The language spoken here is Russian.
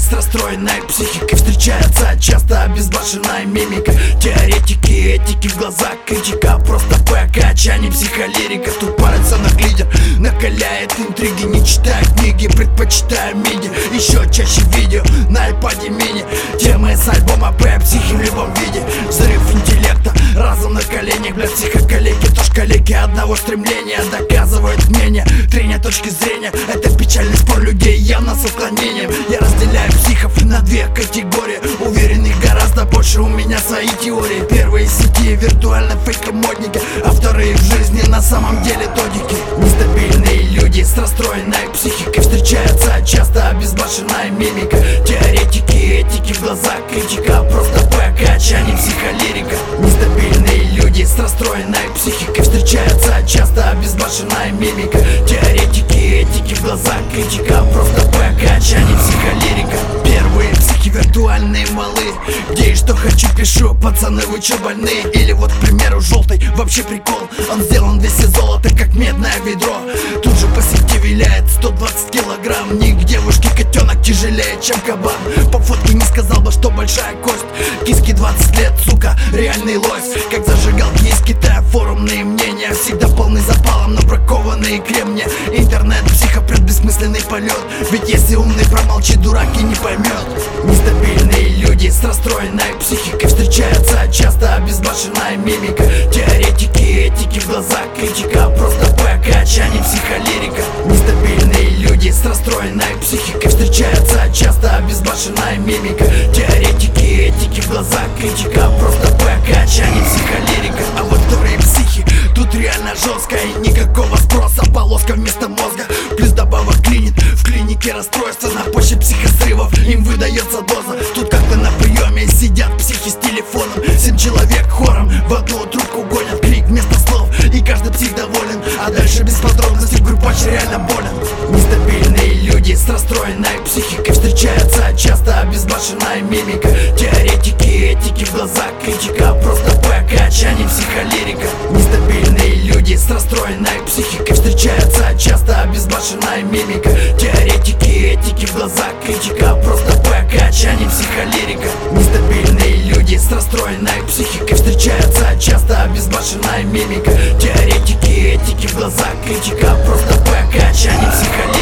с расстроенной психикой встречается часто обезбашенная мимика. Теоретики этики в глазах критика, просто ПКЧ, а не психолирика. Тут парацинов лидер накаляет интриги, не читая книги, предпочитая миди. Еще чаще видео на айпаде мини, темы с альбома П-психи в любом виде. Взрыв интеллекта, разум на коленях, бля, психоколлеги, тоже коллеги одного стремления, доказывают мнение, трения точки зрения. Это печальный спор людей явно с отклонением. Я разделяю психов на две категории, уверенных гораздо больше, у меня свои теории. Первые сети виртуально фейки-модники, а вторые в жизни на самом деле додики. Нестабильные люди с расстроенной психикой встречаются часто обезбашенная мимика. Теоретики этики в глазах критика, просто ПКЧ, а не психолирика. Нестабильные люди с расстроенной психикой встречаются часто обезбашенная мимика. Теоретики этики в глазах критика, просто ПКЧ, а не психолирика. Первые психи виртуальные малы, где и что хочу пишу, пацаны вы чё больные? Или вот, к примеру, желтый, вообще прикол, он сделан весь из золота, как медное ведро. Тут же по сети виляет 120 килограмм. Ник девушки котенок тяжелее, чем кабан. По фотке не сказал бы, что большая кость. Киски 20 лет, сука, реальный лось. Как зажигалки из Китая, форумные мнения всегда полны запалом, но бракованные кремния. Интернет, психопред, бессмысленный полет. Ведь если умный промолчит, дурак и не поймет. Нестабильные люди с расстроенной психикой встречаются часто обезбашенная мимика. Теоретики этики в глазах критика, просто ПКЧ, а не психолирика. Нестабильные люди с расстроенной психикой встречаются часто обезбашенная мимика. Теоретики этики в глазах критика, просто ПКЧ, а не психолирика. А вот вторые психи, тут реально жестко и никакого спроса. Полоска вместо мозга, плюс добавок клинит. В клинике расстройства на почве психосрывов им выдается доза. Тут как-то на приеме сидят психи с телефоном. 7 человек хором в одну трубку гонят, клик вместо слов, и каждый псих доволен. А дальше без подробностей, группач реально болен. Нестабильные люди с расстроенной психикой встречаются часто обезбашенная мимика. Теоретики этики в глазах критика, просто ПКЧ, а не психолирика. Нестабильные люди с расстроенной психикой встречаются часто обезбашенная мимика. Теоретики этики в глазах критика, просто ПКЧ, а не психолирика. Нестабильные люди с расстроенной психикой встречаются часто обезбашенная мимика. Теоретики этики в глазах критика, просто ПКЧ, а не психолирика.